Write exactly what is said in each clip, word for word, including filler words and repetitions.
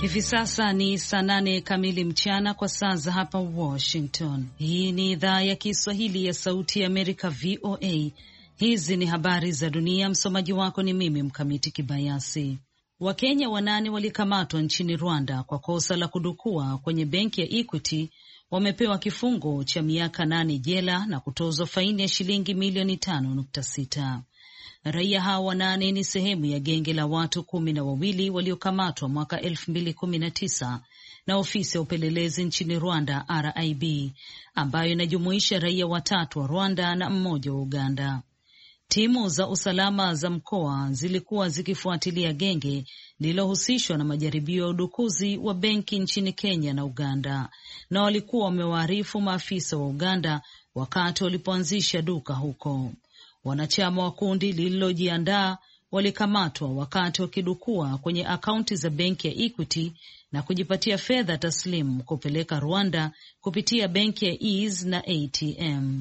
Hivi sasa ni saa nane kamili mchana kwa saa za hapa Washington. Hii ni idhaa ya Kiswahili ya Sauti ya Amerika, V O A. Hizi ni habari za dunia. Msomaji wako ni mimi Mkamiti Kibayasi. Wakenya wanane walikamatwa nchini Rwanda kwa kosa la kudukua kwenye benki ya Equity wamepewa kifungo cha miaka nane jela na kutozwa faini ya shilingi milioni tano nukta sita. Raia hao wanane ni sehemu ya genge la watu kumi na wawili waliokamatwa mwaka elfu mbili kumi na tisa na ofisi ya upelelezi nchini Rwanda R I B, ambayo inajumuisha raia watatu wa Rwanda na mmoja wa Uganda. Timu za usalama za mkoa zilikuwa zikifuatilia genge lililohusishwa na majaribio ya udukuzi wa benki nchini Kenya na Uganda, na walikuwa wamewaarifu maafisa wa Uganda wakati walipoanzisha duka huko. Wanachama wa kundi lililojiandaa walikamatwa wakati wakidukua kwenye akaunti za benki ya Equity na kujipatia fedha taslimu kupeleka Rwanda kupitia benki ya Ease na A T M.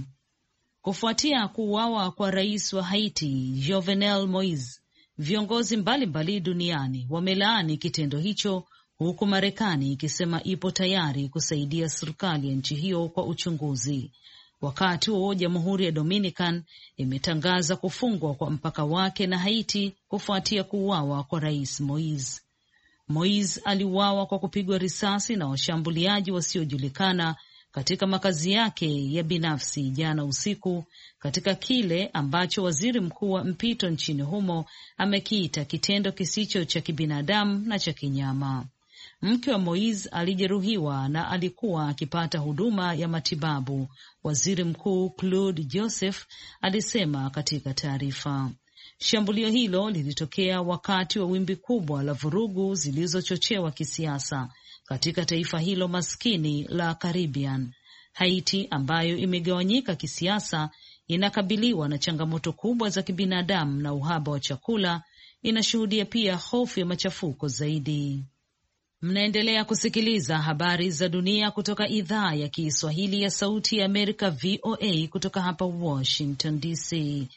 Kufuatia kuuawa kwa rais wa Haiti Jovenel Moise, viongozi mbalimbali duniani wamelaani kitendo hicho, huku Marekani ikisema ipo tayari kusaidia serikali ya nchi hiyo kwa uchunguzi. Wakati huo Jamhuri ya Dominican imetangaza kufungwa kwa mpaka wake na Haiti kufuatia kuuawa kwa rais Moise. Moise aliuawa kwa kupigwa risasi na washambuliaji wasiojulikana katika makazi yake ya binafsi jana usiku, katika kile ambacho waziri mkuu wa mpito nchini humo amekiita kitendo kisicho cha kibinadamu na cha kinyama. Mke wa Moise alijeruhiwa na alikuwa akipata huduma ya matibabu, waziri mkuu Claude Joseph alisema katika taarifa. Shambulio hilo lilitokea wakati wa wimbi kubwa la vurugu zilizochochewa kisiasa katika taifa hilo maskini la Caribbean. Haiti, ambayo imegawanyika kisiasa, inakabiliwa na changamoto kubwa za kibinadamu na uhaba wa chakula, inashuhudia pia hofu ya machafuko zaidi. Mnaendelea kusikiliza habari za dunia kutoka idhaa ya Kiswahili ya Sauti ya Amerika, V O A, kutoka hapa Washington D C.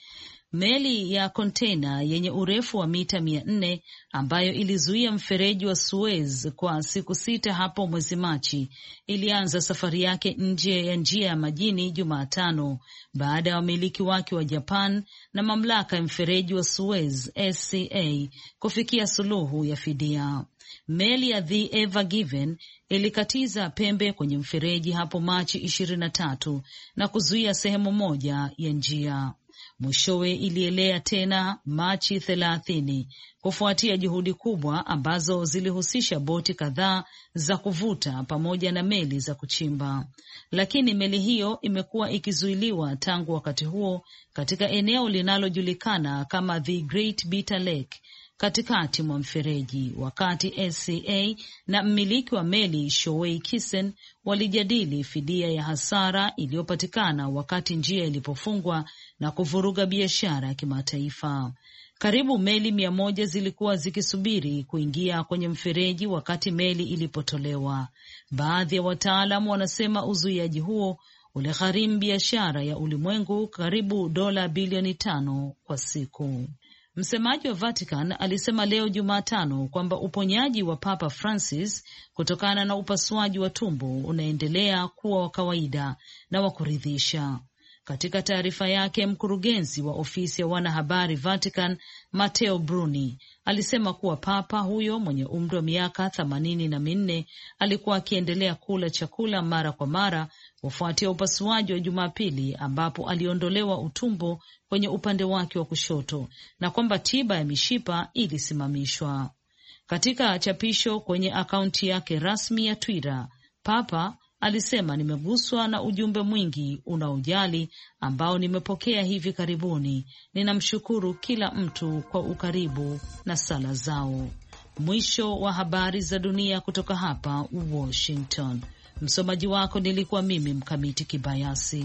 Meli ya kontena yenye urefu wa mita mia nne ambayo ilizuia mfereji wa Suez kwa siku sita hapo mwezi Machi ilianza safari yake nje ya njia ya majini Jumatano baada ya wamiliki wake wa Japan na mamlaka ya mfereji wa Suez S C A kufikia suluhu ya fidia. Meli ya The Ever Given ilikatiza pembe kwenye mfereji hapo Machi ishirini na tatu na kuzuia sehemu moja ya njia. Mwishowe ilielea tena Machi thelathini kufuatia juhudi kubwa ambazo zilihusisha boti kadhaa za kuvuta pamoja na meli za kuchimba. Lakini meli hiyo imekuwa ikizuiliwa tangu wakati huo katika eneo linalojulikana kama The Great Bitter Lake katikati mwa mfereji, wakati S C A na mmiliki wa meli Shoei Kisen walijadili fidia ya hasara iliyopatikana wakati njia ilipofungwa na kuvuruga biashara ya kimataifa. Karibu meli mia moja zilikuwa zikisubiri kuingia kwenye mfereji wakati meli ilipotolewa. Baadhi ya wataalamu wanasema uzuiaji huo uligharimu biashara ya ulimwengu karibu dola bilioni tano kwa siku. Msemaji wa Vatican alisema leo Jumatano kwamba uponyaji wa Papa Francis kutokana na upasuaji wa tumbo unaendelea kuwa wa kawaida na wa kuridhisha. Katika taarifa yake, mkurugenzi wa ofisi ya wanahabari Vatican Matteo Bruni alisema kuwa papa huyo mwenye umri wa miaka themanini na minne alikuwa akiendelea kula chakula mara kwa mara kufuatia upasuaji wa Jumapili ambapo aliondolewa utumbo kwenye upande wake wa kushoto na kwamba tiba ya mishipa ilisimamishwa. Katika chapisho kwenye akaunti yake rasmi ya Twitter, Papa alisema, nimeguswa na ujumbe mwingi unaojali ambao nimepokea hivi karibuni. Ninamshukuru kila mtu kwa ukaribu na sala zao. Mwisho wa habari za dunia kutoka hapa Washington. Msomaji wako nilikuwa mimi Mkamiti Kibayasi.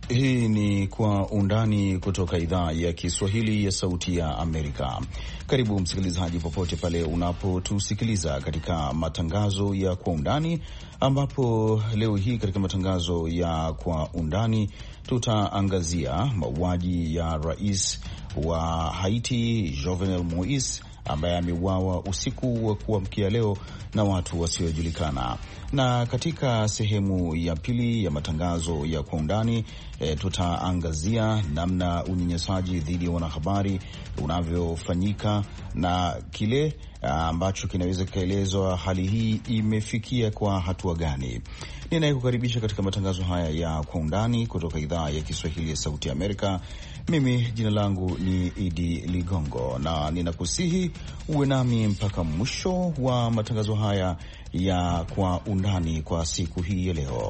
Hii ni Kwa Undani kutoka idhaa ya Kiswahili ya Sauti ya Amerika. Karibu msikilizaji, popote pale unapotusikiliza katika matangazo ya Kwa Undani, ambapo leo hii katika matangazo ya Kwa Undani tutaangazia mauaji ya rais wa Haiti Jovenel Moise ambaye ameuawa usiku wa kuamkia leo na watu wasiojulikana. Na katika sehemu ya pili ya matangazo ya Kwa Undani e, tutaangazia namna unyanyasaji dhidi ya wanahabari unavyofanyika na kile ambacho kinaweza kikaelezwa hali hii imefikia kwa hatua gani. Ninayekukaribisha katika matangazo haya ya Kwa Undani kutoka idhaa ya Kiswahili ya Sauti ya Amerika, mimi jina langu ni Idi Ligongo, na ninakusihi uwe nami mpaka mwisho wa matangazo haya ya Kwa Undani kwa siku hii ya leo.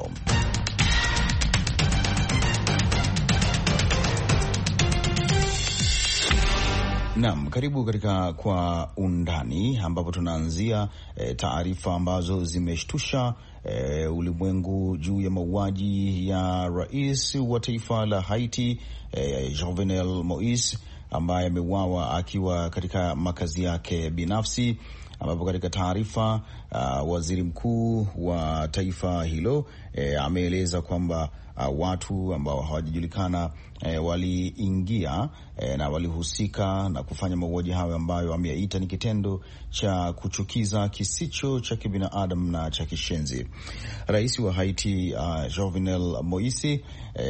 Naam, karibu katika Kwa Undani ambapo tunaanzia e, taarifa ambazo zimeshtusha e, ulimwengu juu ya mauaji ya rais wa taifa la Haiti e, Jovenel Moise ambaye ameuawa akiwa katika makazi yake binafsi, ambapo katika taarifa uh, waziri mkuu wa taifa hilo e, ameeleza kwamba Uh, watu ambao hawajajulikana eh, waliingia eh, na walihusika na kufanya mauaji hayo ambayo ameyaita ni kitendo cha kuchukiza, kisicho cha kibinadamu na cha kishenzi. Rais wa Haiti uh, Jovenel Moise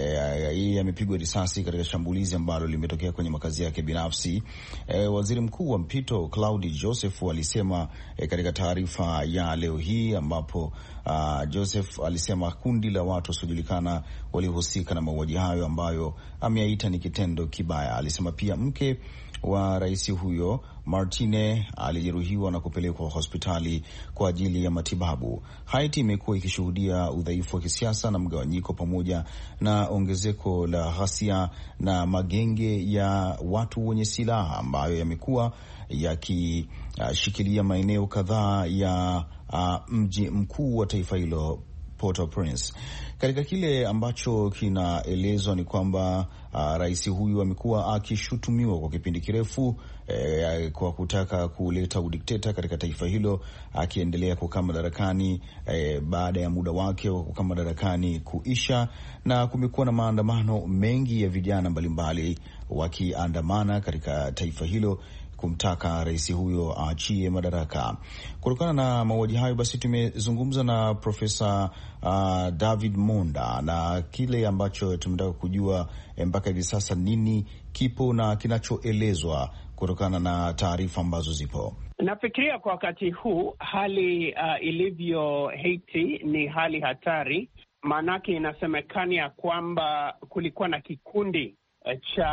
yeye eh, amepigwa risasi katika shambulizi ambalo limetokea kwenye makazi yake binafsi. Eh, waziri mkuu wa mpito Claude Joseph alisema eh, katika taarifa ya leo hii, ambapo uh, Joseph alisema kundi la watu wasiojulikana walihusika na mauaji hayo ambayo ameyaita ni kitendo kibaya. Alisema pia mke wa rais huyo Martine alijeruhiwa na kupelekwa hospitali kwa ajili ya matibabu. Haiti imekuwa ikishuhudia udhaifu wa kisiasa na mgawanyiko pamoja na ongezeko la ghasia na magenge ya watu wenye silaha ambayo yamekuwa yakishikilia uh, maeneo kadhaa ya uh, mji mkuu wa taifa hilo Port-au-Prince. Katika kile ambacho kinaelezwa ni kwamba uh, rais huyu amekuwa akishutumiwa kwa kipindi kirefu eh, kwa kutaka kuleta udikteta katika taifa hilo, akiendelea kukaa madarakani eh, baada ya muda wake wa kukaa madarakani kuisha, na kumekuwa na maandamano mengi ya vijana mbalimbali wakiandamana katika taifa hilo kumtaka rais huyo aachie madaraka. Kutokana na mauaji hayo, basi tumezungumza na Profesa uh, David Monda, na kile ambacho tumetaka kujua mpaka hivi sasa nini kipo na kinachoelezwa kutokana na taarifa ambazo zipo. Nafikiria kwa wakati huu hali uh, ilivyo Haiti ni hali hatari, maanake inasemekana ya kwamba kulikuwa na kikundi uh, cha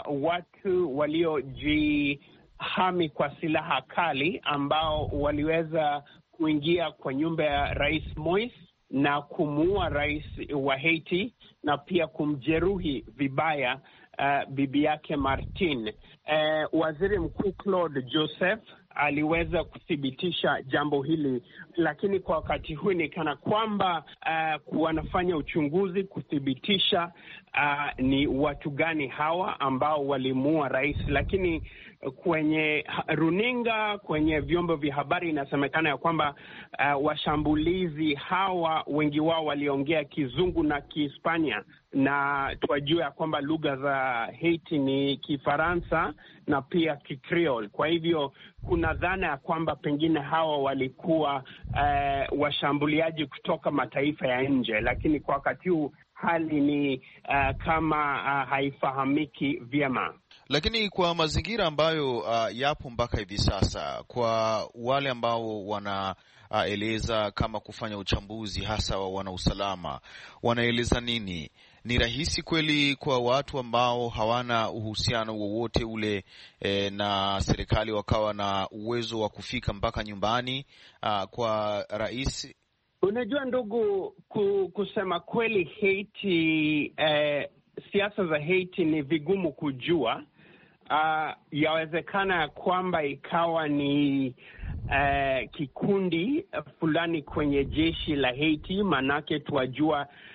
watu walioji hami kwa silaha kali ambao waliweza kuingia kwa nyumba ya Rais Moise na kumuua rais wa Haiti na pia kumjeruhi vibaya uh, bibi yake Martine. Uh, Waziri Mkuu Claude Joseph aliweza kuthibitisha jambo hili, lakini kwa wakati huu ni kana kwamba uh, wanafanya uchunguzi kuthibitisha uh, ni watu gani hawa ambao walimuua rais, lakini kwenye runinga, kwenye vyombo vya habari inasemekana ya kwamba uh, washambulizi hawa wengi wao waliongea Kizungu na Kihispania, na twajua ya kwamba lugha za Haiti ni Kifaransa na pia Kikreole. Kwa hivyo kuna dhana ya kwamba pengine hawa walikuwa uh, washambuliaji kutoka mataifa ya nje, lakini kwa wakati huu hali ni uh, kama uh, haifahamiki vyema. Lakini kwa mazingira ambayo uh, yapo mpaka hivi sasa, kwa wale ambao wanaeleza uh, kama kufanya uchambuzi, hasa wana usalama, wanaeleza nini? Ni rahisi kweli kwa watu ambao hawana uhusiano wowote ule e, na serikali wakawa na uwezo wa kufika mpaka nyumbani uh, kwa rais? Unajua ndugu, kusema kweli Haiti, eh, siasa za Haiti ni vigumu kujua. Uh, yawezekana ya kwamba ikawa ni uh, kikundi fulani kwenye jeshi la Haiti, manake tuwajua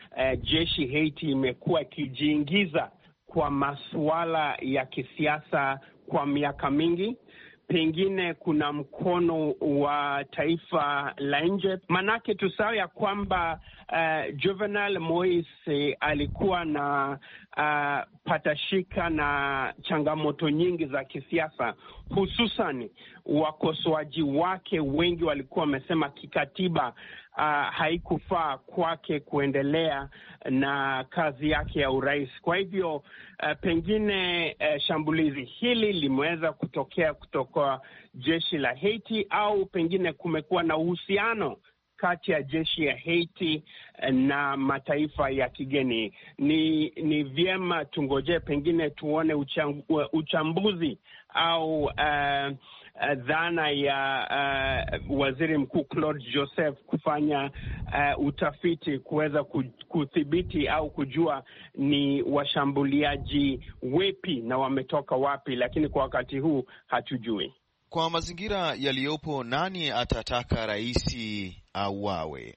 uh, jeshi Haiti imekuwa ikijiingiza kwa masuala ya kisiasa kwa miaka mingi. Pengine kuna mkono wa taifa la nje, manake tusahau ya kwamba uh, Jovenel Moise alikuwa na uh, patashika na changamoto nyingi za kisiasa, hususan wakosoaji wake wengi walikuwa wamesema kikatiba uh, haikufaa kwake kuendelea na kazi yake ya urais. Kwa hivyo uh, pengine uh, shambulizi hili limeweza kutokea kutoka jeshi la Haiti, au pengine kumekuwa na uhusiano kati ya jeshi ya Haiti na mataifa ya kigeni. Ni ni vyema tungoje, pengine tuone ucham, uchambuzi au uh, uh, dhana ya uh, waziri mkuu Claude Joseph kufanya uh, utafiti kuweza kudhibiti au kujua ni washambuliaji wepi na wametoka wapi, lakini kwa wakati huu hatujui. Kwa mazingira yaliyopo, nani atataka raisi auawe?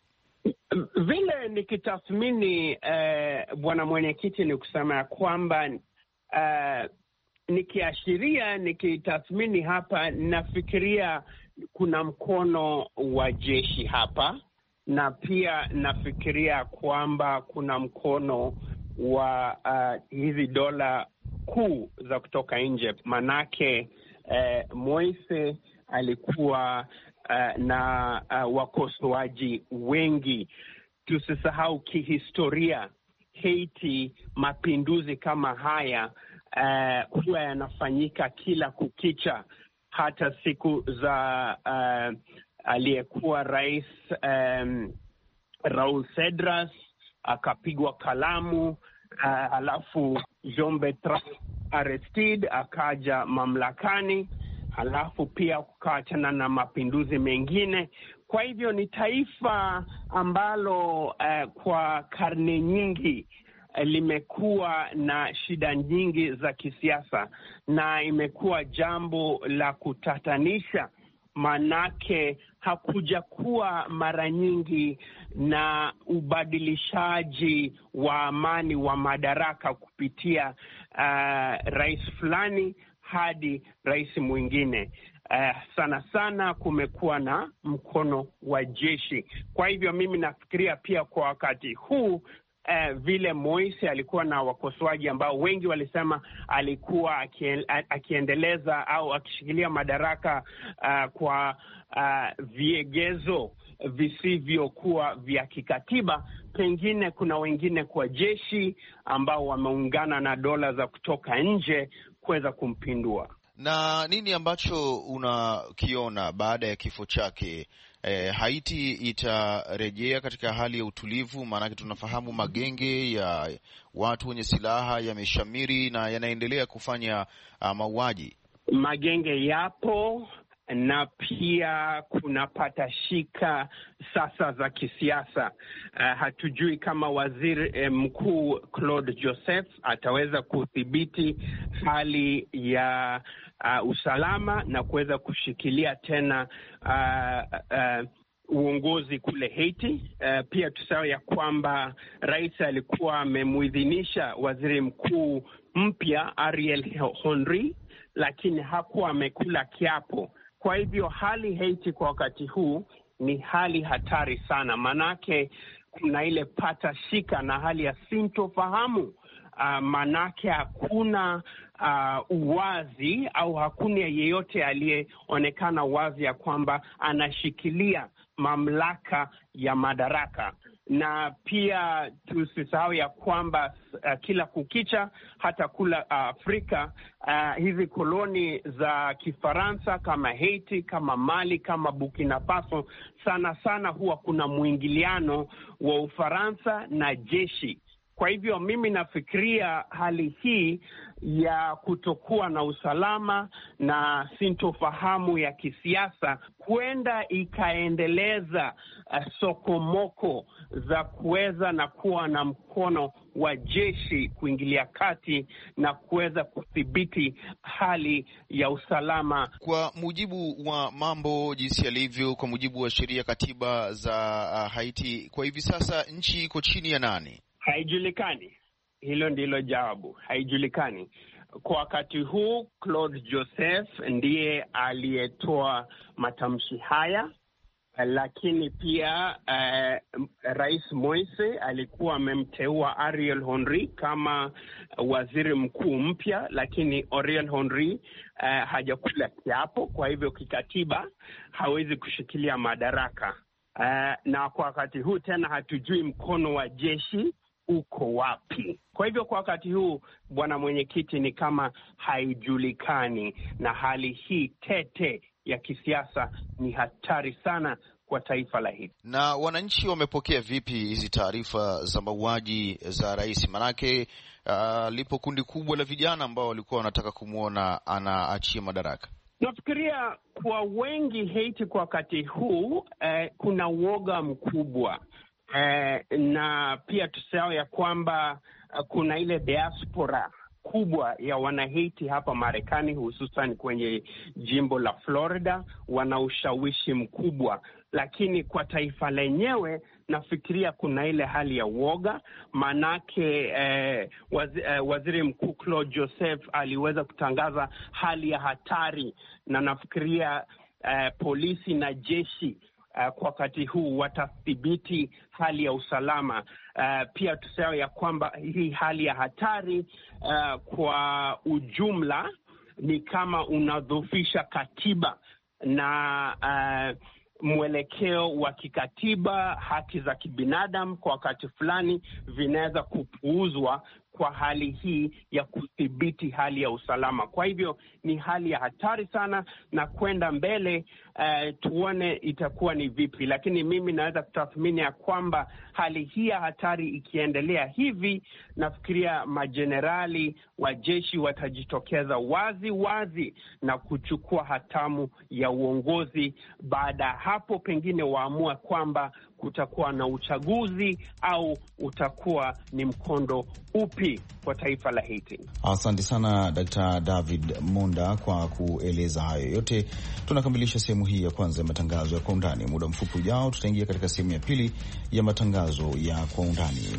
Vile nikitathmini uh, bwana mwenyekiti, ni kusema ya kwamba uh, nikiashiria nikitathmini hapa, nafikiria kuna mkono wa jeshi hapa, na pia nafikiria kwamba kuna mkono wa uh, hizi dola kuu za kutoka nje, manake uh, Moise alikuwa uh, na uh, wakosoaji wengi. Tusisahau kihistoria, Haiti, mapinduzi kama haya uh, huwa yanafanyika kila kukicha. Hata siku za uh, aliyekuwa rais um, Raul Cedras akapigwa kalamu, uh, alafu Jean Bertrand Aristide akaja mamlakani, halafu pia kukaachana na mapinduzi mengine. Kwa hivyo ni taifa ambalo uh, kwa karne nyingi uh, limekuwa na shida nyingi za kisiasa, na imekuwa jambo la kutatanisha, manake hakuja kuwa mara nyingi na ubadilishaji wa amani wa madaraka kupitia uh, rais fulani hadi rais mwingine. Uh, sana sana kumekuwa na mkono wa jeshi. Kwa hivyo mimi nafikiria pia kwa wakati huu uh, vile Moise alikuwa na wakosoaji ambao wengi walisema alikuwa akiendeleza au akishikilia madaraka uh, kwa uh, viegezo visivyokuwa vya kikatiba. Pengine kuna wengine kwa jeshi ambao wameungana na dola za kutoka nje kuweza kumpindua. Na nini ambacho unakiona baada ya kifo chake? E, Haiti itarejea katika hali ya utulivu? Maanake tunafahamu magenge ya watu wenye silaha yameshamiri na yanaendelea kufanya uh, mauaji. Magenge yapo, na pia kuna patashika sasa za kisiasa. Uh, hatujui kama waziri eh, mkuu Claude Joseph ataweza kudhibiti hali ya uh, usalama na kuweza kushikilia tena uh, uh, uongozi kule Haiti. Uh, pia tusahau ya kwamba rais alikuwa amemuidhinisha waziri mkuu mpya Ariel Henry, lakini hakuwa amekula kiapo. Kwa hivyo hali Haiti kwa wakati huu ni hali hatari sana, manake kuna ile pata shika na hali ya sintofahamu. Uh, manake hakuna uh, uwazi au hakuna yeyote aliyeonekana wazi ya kwamba anashikilia mamlaka ya madaraka. Na pia tusisahau ya kwamba uh, kila kukicha hata kula uh, Afrika uh, hizi koloni za Kifaransa kama Haiti, kama Mali, kama Burkina Faso, sana sana huwa kuna mwingiliano wa Ufaransa na jeshi. Kwa hivyo mimi nafikiria hali hii ya kutokuwa na usalama na sintofahamu ya kisiasa huenda ikaendeleza uh, sokomoko za kuweza na kuwa na mkono wa jeshi kuingilia kati na kuweza kudhibiti hali ya usalama. Kwa mujibu wa mambo jinsi yalivyo, kwa mujibu wa sheria, katiba za uh, Haiti, kwa hivi sasa nchi iko chini ya nani? Haijulikani. Hilo ndilo jawabu, haijulikani. Kwa wakati huu Claude Joseph ndiye aliyetoa matamshi haya, lakini pia uh, Rais Moise alikuwa amemteua Ariel Henry kama waziri mkuu mpya, lakini Ariel Henry uh, hajakula kiapo, kwa hivyo kikatiba hawezi kushikilia madaraka. Uh, na kwa wakati huu tena hatujui mkono wa jeshi uko wapi. Kwa hivyo kwa wakati huu, bwana mwenyekiti, ni kama haijulikani, na hali hii tete ya kisiasa ni hatari sana kwa taifa la Haiti. Na wananchi wamepokea vipi hizi taarifa za mauaji za rais? Manake uh, lipo kundi kubwa la vijana ambao walikuwa wanataka kumwona anaachia madaraka. Nafikiria kwa wengi Haiti kwa wakati huu eh, kuna uoga mkubwa. Eh, na pia tusahau ya kwamba uh, kuna ile diaspora kubwa ya Wanahaiti hapa Marekani, hususan kwenye jimbo la Florida, wana ushawishi mkubwa. Lakini kwa taifa lenyewe nafikiria kuna ile hali ya uoga, manake eh, waz, eh, waziri mkuu Claude Joseph aliweza kutangaza hali ya hatari, na nafikiria eh, polisi na jeshi Uh, kwa wakati huu watathibiti hali ya usalama. Uh, pia tusahau ya kwamba hii hali ya hatari uh, kwa ujumla ni kama unadhoofisha katiba na uh, mwelekeo wa kikatiba. Haki za kibinadamu kwa wakati fulani vinaweza kupuuzwa kwa hali hii ya kudhibiti hali ya usalama. Kwa hivyo ni hali ya hatari sana, na kwenda mbele uh, tuone itakuwa ni vipi. Lakini mimi naweza kutathmini ya kwamba hali hii ya hatari ikiendelea hivi, nafikiria majenerali wa jeshi watajitokeza wazi wazi na kuchukua hatamu ya uongozi. Baada ya hapo pengine waamua kwamba kutakuwa na uchaguzi au utakuwa ni mkondo upi kwa taifa la Haiti. Asante sana Daktari David Monda kwa kueleza hayo yote. Tunakamilisha sehemu hii ya kwanza ya matangazo ya Kwa Undani. Muda mfupi ujao tutaingia katika sehemu ya pili ya matangazo ya Kwa Undani.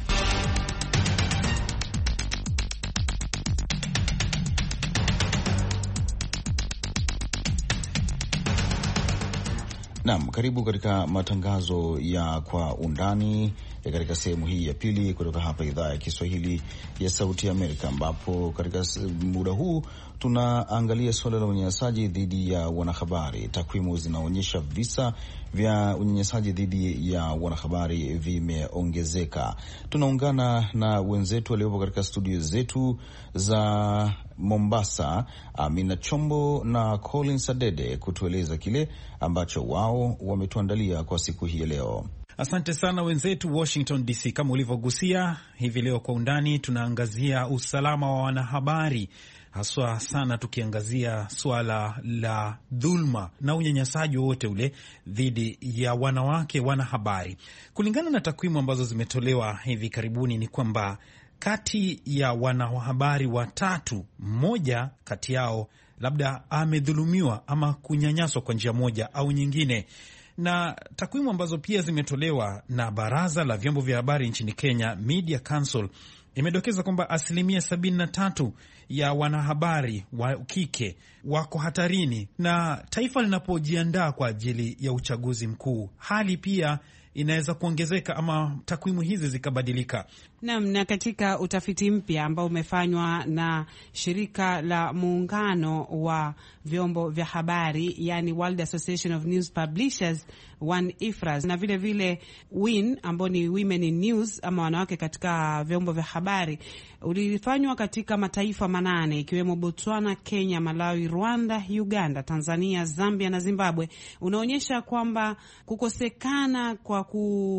Naam, karibu katika matangazo ya Kwa Undani katika sehemu hii ya pili kutoka hapa idhaa ya Kiswahili ya Sauti ya Amerika, ambapo katika muda huu tunaangalia suala la unyanyasaji dhidi ya wanahabari. Takwimu zinaonyesha visa vya unyanyasaji dhidi ya wanahabari vimeongezeka. Tunaungana na wenzetu waliopo katika studio zetu za Mombasa, Amina Chombo na Colin Sadede, kutueleza kile ambacho wao wametuandalia kwa siku hii ya leo. Asante sana wenzetu Washington D C. Kama ulivyogusia hivi leo Kwa Undani tunaangazia usalama wa wanahabari, haswa sana tukiangazia swala la dhulma na unyanyasaji wote ule dhidi ya wanawake wanahabari. Kulingana na takwimu ambazo zimetolewa hivi karibuni ni kwamba kati ya wanahabari watatu, mmoja kati yao labda amedhulumiwa ama kunyanyaswa kwa njia moja au nyingine. Na takwimu ambazo pia zimetolewa na Baraza la Vyombo vya Habari nchini Kenya, Media Council, imedokeza kwamba asilimia sabini na tatu ya wanahabari wa kike wako hatarini, na taifa linapojiandaa kwa ajili ya uchaguzi mkuu, hali pia inaweza kuongezeka ama takwimu hizi zikabadilika. Naam, na katika utafiti mpya ambao umefanywa na shirika la muungano wa vyombo vya habari, yani World Association of News Publishers, one I F R A S, na vile vile W I N ambao ni Women in News ama wanawake katika vyombo vya habari, ulifanywa katika mataifa manane ikiwemo Botswana, Kenya, Malawi, Rwanda, Uganda, Tanzania, Zambia na Zimbabwe. Unaonyesha kwamba kukosekana kwa ku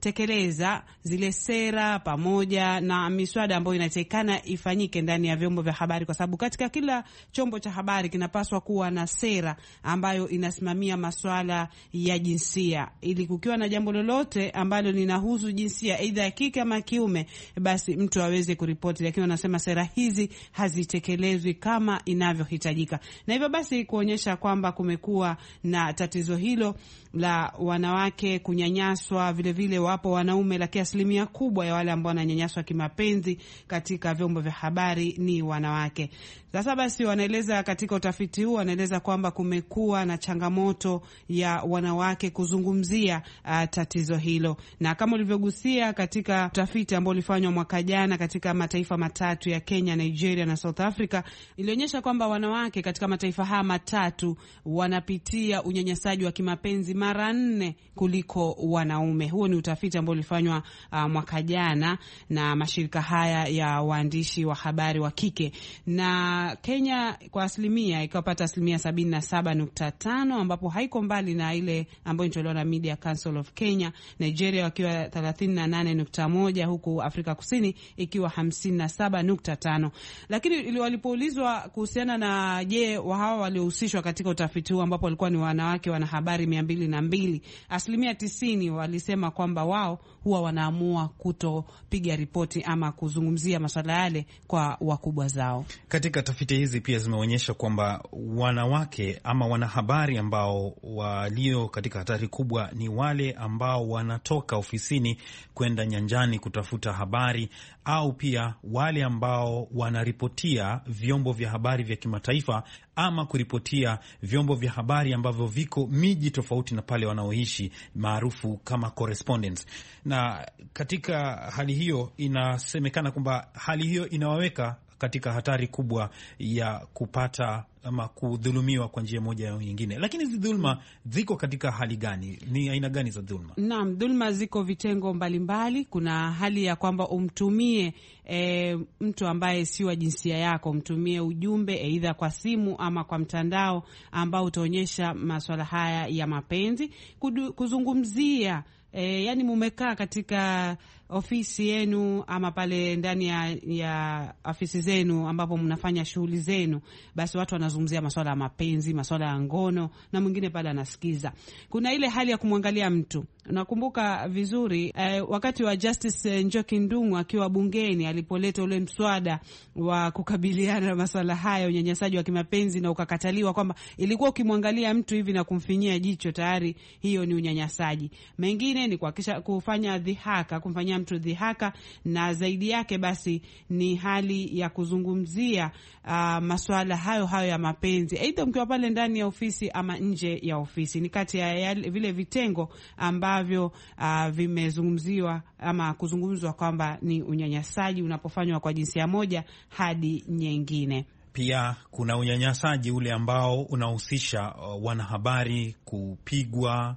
kutekeleza zile sera pamoja na miswada ambayo inatakikana ifanyike ndani ya vyombo vya habari, kwa sababu katika kila chombo cha habari kinapaswa kuwa na sera ambayo inasimamia masuala ya jinsia, ili kukiwa na jambo lolote ambalo linahusu jinsia aidha ya kike ama kiume, basi mtu aweze kuripoti. Lakini wanasema sera hizi hazitekelezwi kama inavyohitajika, na hivyo basi kuonyesha kwamba kumekuwa na tatizo hilo la wanawake kunyanyaswa. Vile vile wapo wanaume, lakini asilimia kubwa ya wale ambao wananyanyaswa kimapenzi katika vyombo vya habari ni wanawake. Sasa basi wanaeleza katika utafiti huu, wanaeleza kwamba kumekuwa na changamoto ya wanawake kuzungumzia uh, tatizo hilo, na kama ulivyogusia katika utafiti ambao ulifanywa mwaka jana katika mataifa matatu ya Kenya, Nigeria na South Africa, ilionyesha kwamba wanawake katika mataifa haya matatu wanapitia unyanyasaji wa kimapenzi mara nne kuliko wanaume. Huo ni utafiti ambao ulifanywa uh, mwaka jana na mashirika haya ya waandishi wa habari wa kike, na Kenya kwa asilimia ikapata asilimia sabini na saba nukta tano, ambapo haiko mbali na ile ambayo inatolewa na Media Council of Kenya. Nigeria wakiwa thelathini na nane nukta moja, huku Afrika Kusini ikiwa hamsini na saba nukta tano. Lakini walipoulizwa kuhusiana na je, hawa waliohusishwa katika utafiti huu ambapo walikuwa ni wanawake wanahabari mia mbili na mbili, asilimia tisini walisema kwamba wao huwa wanaamua kutopiga ripoti ama kuzungumzia masuala yale kwa wakubwa zao. Katika tafiti hizi pia zimeonyesha kwamba wanawake ama wanahabari ambao walio katika hatari kubwa ni wale ambao wanatoka ofisini kwenda nyanjani kutafuta habari, au pia wale ambao wanaripotia vyombo vya habari vya kimataifa ama kuripotia vyombo vya habari ambavyo viko miji tofauti na pale wanaoishi, maarufu kama correspondents. Na katika hali hiyo inasemekana kwamba hali hiyo inawaweka katika hatari kubwa ya kupata ama kudhulumiwa kwa njia moja au nyingine. Lakini hizi dhulma ziko katika hali gani? Ni aina gani za dhulma? Naam, dhulma ziko vitengo mbalimbali. Kuna hali ya kwamba umtumie e, mtu ambaye si wa jinsia yako, umtumie ujumbe aidha kwa simu ama kwa mtandao ambao utaonyesha masuala haya ya mapenzi, kudu, kuzungumzia e, yani mumekaa katika ofisi yenu ama pale ndani ya, ya ofisi zenu ambapo mnafanya shughuli zenu, basi watu wanazungumzia masuala ya mapenzi, masuala ya ngono, na mwingine pale anasikiza. Kuna ile hali ya kumwangalia mtu. Nakumbuka vizuri eh, wakati wa Justice Njoki Ndung'u akiwa bungeni alipoleta ule mswada wa kukabiliana na masuala haya unyanyasaji wa kimapenzi, na ukakataliwa kwamba ilikuwa ukimwangalia mtu hivi na kumfinyia jicho tayari hiyo ni unyanyasaji. Mengine ni kuhakisha kufanya dhihaka, kumfanyia mtu dhihaka, na zaidi yake basi ni hali ya kuzungumzia uh, masuala hayo hayo ya mapenzi, aidha mkiwa pale ndani ya ofisi ama nje ya ofisi. Ni kati ya yale, vile vitengo ambavyo uh, vimezungumziwa ama kuzungumzwa kwamba ni unyanyasaji unapofanywa kwa jinsia moja hadi nyingine. Pia kuna unyanyasaji ule ambao unahusisha uh, wanahabari kupigwa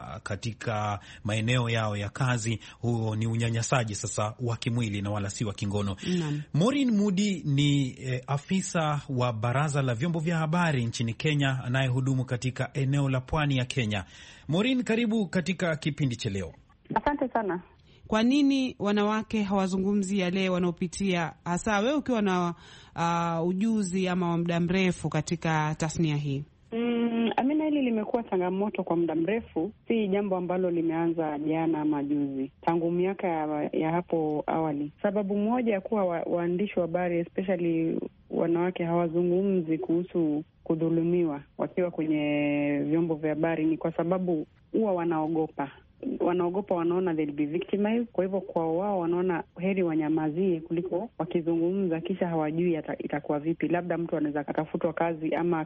katika maeneo yao ya kazi. Huo ni unyanyasaji sasa wa kimwili na wala si wa kingono. Mm. Maureen Mudi ni eh, afisa wa Baraza la Vyombo vya Habari nchini Kenya anayehudumu katika eneo la pwani ya Kenya. Maureen, karibu katika kipindi cha leo. Asante sana. Kwa nini wanawake hawazungumzi yale wanaopitia, hasa wewe ukiwa na uh, ujuzi ama wa muda mrefu katika tasnia hii? Mm, Amina, hili limekuwa changamoto kwa muda mrefu, si jambo ambalo limeanza jana ama juzi, tangu miaka ya, ya hapo awali. Sababu moja ya kuwa wa, waandishi wa habari especially wanawake hawazungumzi kuhusu kudhulumiwa wakiwa kwenye vyombo vya habari ni kwa sababu huwa wanaogopa. Wanaogopa, wanaona they'll be victimized. Kwa hivyo kwa wao wanaona heri wanyamazie kuliko wakizungumza kisha hawajui itakuwa vipi. Labda mtu anaweza akatafutwa kazi ama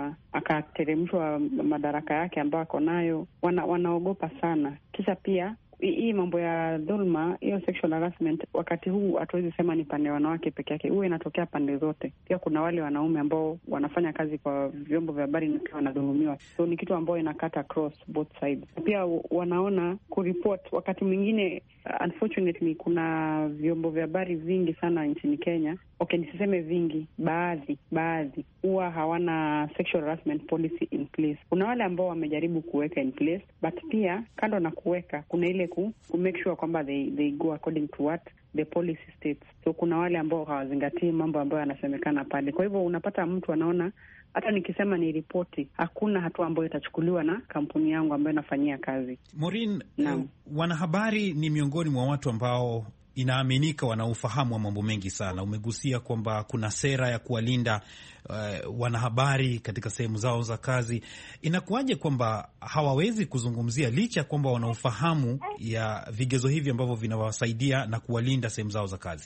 akateremshwa madaraka yake ambayo ako nayo. Wana, wanaogopa sana. Kisha pia hii mambo ya dhulma, hiyo sexual harassment, wakati huu hatuwezi sema ni pande wanawake peke yake, huwa inatokea pande zote. Pia kuna wale wanaume ambao wanafanya kazi kwa vyombo vya habari na pia wanadhulumiwa, so ni kitu ambayo inakata across both sides. Pia wanaona kuripoti, wakati mwingine uh, unfortunately kuna vyombo vya habari vingi sana nchini Kenya. Okay, nisiseme vingi, baadhi baadhi huwa hawana sexual harassment policy in place. Kuna wale ambao wamejaribu kuweka in place, but pia kando na kuweka kuna ile ku, ku make sure kwamba they, they go according to what the policy states. So kuna wale ambao hawazingatii mambo ambayo yanasemekana pale. Kwa hivyo unapata mtu anaona hata nikisema ni ripoti, hakuna hatua ambayo itachukuliwa na kampuni yangu ambayo inafanyia kazi. Maureen, uh, wanahabari ni miongoni mwa watu ambao inaaminika wana ufahamu wa mambo mengi sana. Umegusia kwamba kuna sera ya kuwalinda uh, wanahabari katika sehemu zao za kazi. Inakuwaje kwamba hawawezi kuzungumzia licha ya kwamba wana ufahamu ya vigezo hivi ambavyo vinawasaidia na kuwalinda sehemu zao za kazi?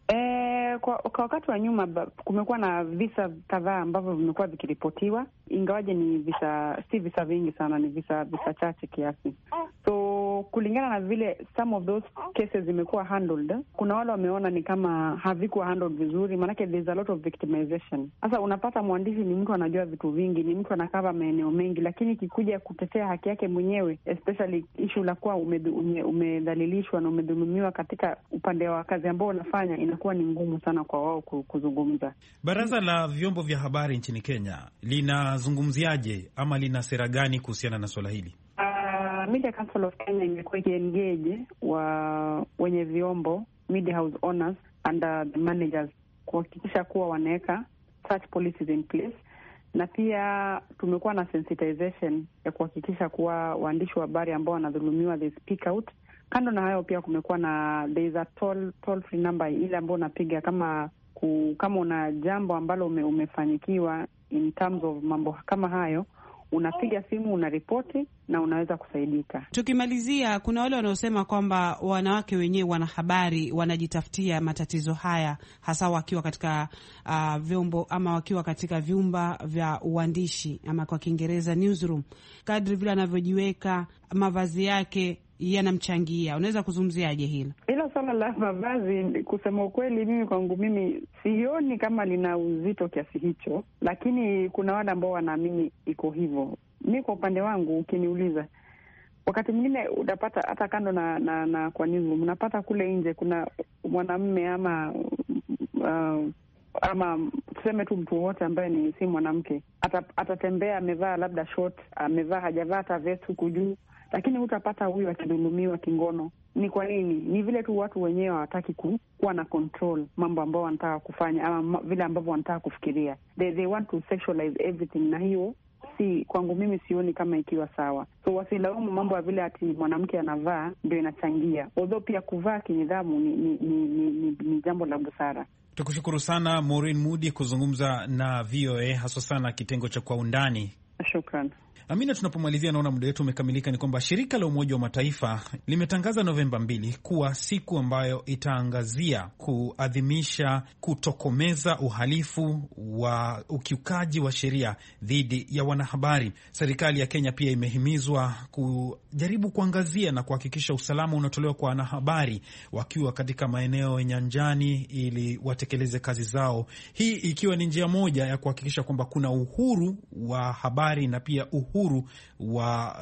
Kwa, kwa wakati wa nyuma kumekuwa na visa kadhaa ambavyo vimekuwa vikiripotiwa, ingawaje ni visa, si visa vingi sana, ni visa visa chache kiasi. So kulingana na vile some of those cases zimekuwa handled, kuna wale wameona ni kama havikuwa handled vizuri, maanake there's a lot of victimization. Sasa unapata mwandishi ni mtu anajua vitu vingi, ni mtu anakava maeneo mengi, lakini kikuja kutetea haki yake mwenyewe, especially issue la kuwa umedhalilishwa ume, na umedhulumiwa katika upande wa kazi ambao unafanya, inakuwa ni ngumu sana kwa wao kuzungumza. Baraza la vyombo vya habari nchini Kenya linazungumziaje ama lina sera gani kuhusiana na swala hili? Uh, Media Council of Kenya imekuwa ikiengage wa wenye vyombo, media house owners and uh, the managers kuhakikisha kuwa wanaweka such policies in place, na pia tumekuwa na sensitization ya kuhakikisha kuwa waandishi wa habari ambao wanadhulumiwa they speak out. Kando na hayo pia kumekuwa na there is a toll, toll free number ile ambayo unapiga kama ku, kama una jambo ambalo ume, umefanyikiwa in terms of mambo kama hayo, unapiga simu, unaripoti na unaweza kusaidika. Tukimalizia, kuna wale wanaosema kwamba wanawake wenyewe wanahabari wanajitafutia matatizo haya hasa wakiwa katika uh, vyombo ama wakiwa katika vyumba vya uandishi ama kwa Kiingereza newsroom. Kadri vile anavyojiweka, mavazi yake yanamchangia. Unaweza kuzungumziaje hilo? Hilo swala la mavazi, kusema ukweli, mimi kwangu mimi sioni kama lina uzito kiasi hicho, lakini kuna wale ambao wanaamini iko hivyo. Mimi kwa upande wangu, ukiniuliza, wakati mwingine utapata hata kando na, na, na kwa newsroom, unapata kule nje kuna mwanamume ama uh, ama tuseme tu mtu wote ambaye ni si mwanamke atatembea amevaa labda short, amevaa hajavaa hata vest huku juu, lakini hutapata huyu akidhulumiwa kingono. Ni kwa nini? Ni vile tu watu wenyewe hawataki ku, kuwa na control mambo ambao wanataka kufanya ama vile ambavyo wanataka kufikiria. They, they want to sexualize everything, na hiyo si kwangu mimi sioni kama ikiwa sawa. So wasilaumu mambo ya vile ati mwanamke anavaa ndio inachangia. Although pia kuvaa kinidhamu ni, ni, ni, ni, ni, ni jambo la busara. Tukushukuru sana Maureen Mudi kuzungumza na V O A, haswa sana kitengo cha Kwa Undani. Shukran. Amina, tunapomalizia naona muda wetu umekamilika, ni kwamba shirika la Umoja wa Mataifa limetangaza Novemba mbili kuwa siku ambayo itaangazia kuadhimisha kutokomeza uhalifu wa ukiukaji wa sheria dhidi ya wanahabari. Serikali ya Kenya pia imehimizwa kujaribu kuangazia na kuhakikisha usalama unatolewa kwa wanahabari wakiwa katika maeneo ya nyanjani ili watekeleze kazi zao, hii ikiwa ni njia moja ya kuhakikisha kwamba kuna uhuru wa habari na pia uhuru wa,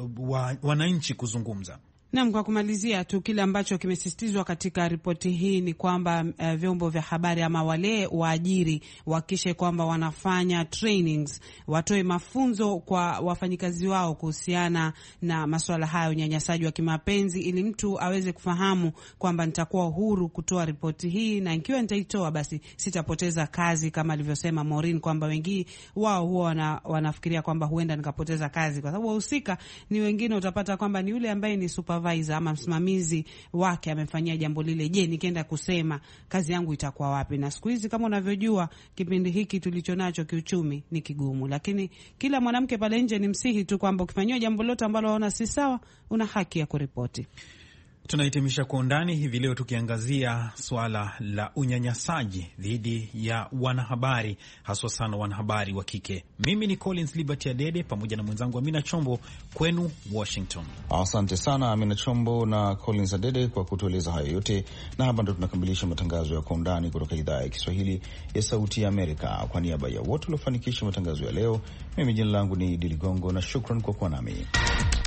wa wananchi kuzungumza. Naam, kwa kumalizia tu, kile ambacho kimesisitizwa katika ripoti hii ni kwamba uh, vyombo vya habari ama wale waajiri wahakikishe kwamba wanafanya trainings, watoe mafunzo kwa wafanyikazi wao kuhusiana na masuala haya, unyanyasaji wa kimapenzi, ili mtu aweze kufahamu kwamba nitakuwa huru kutoa ripoti hii, na ikiwa nitaitoa basi sitapoteza kazi, kama alivyosema Maureen kwamba wengi wao huwa wana, wanafikiria kwamba huenda nikapoteza kazi kwa sababu wahusika ni wengine. Utapata kwamba ni yule ambaye ni super ama msimamizi wake amefanyia jambo lile. Je, nikienda kusema kazi yangu itakuwa wapi? Na siku hizi kama unavyojua, kipindi hiki tulichonacho kiuchumi ni kigumu, lakini kila mwanamke pale nje ni msihi tu kwamba ukifanywa jambo lote ambalo waona si sawa, una haki ya kuripoti. Tunahitimisha Kwa Undani hivi leo tukiangazia swala la unyanyasaji dhidi ya wanahabari, haswa sana wanahabari wa kike. Mimi ni Collins Liberty Adede pamoja na mwenzangu Amina Chombo, kwenu Washington. Asante sana Amina Chombo na Collins Adede kwa kutueleza hayo yote, na hapa ndo tunakamilisha matangazo ya Kwa Undani kutoka idhaa ya Kiswahili ya Sauti ya Amerika. Kwa niaba ya wote waliofanikisha matangazo ya leo, mimi jina langu ni Idi Ligongo na shukran kwa kuwa nami.